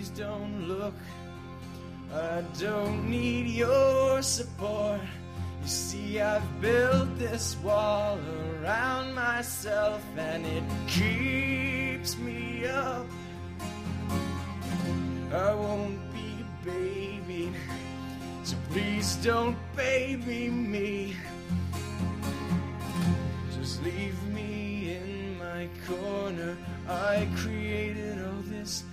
please don't look. I don't need your support. You see, I've built this wall around myself, and it keeps me up. I won't be a baby, so please don't baby me. Just leave me in my corner. I create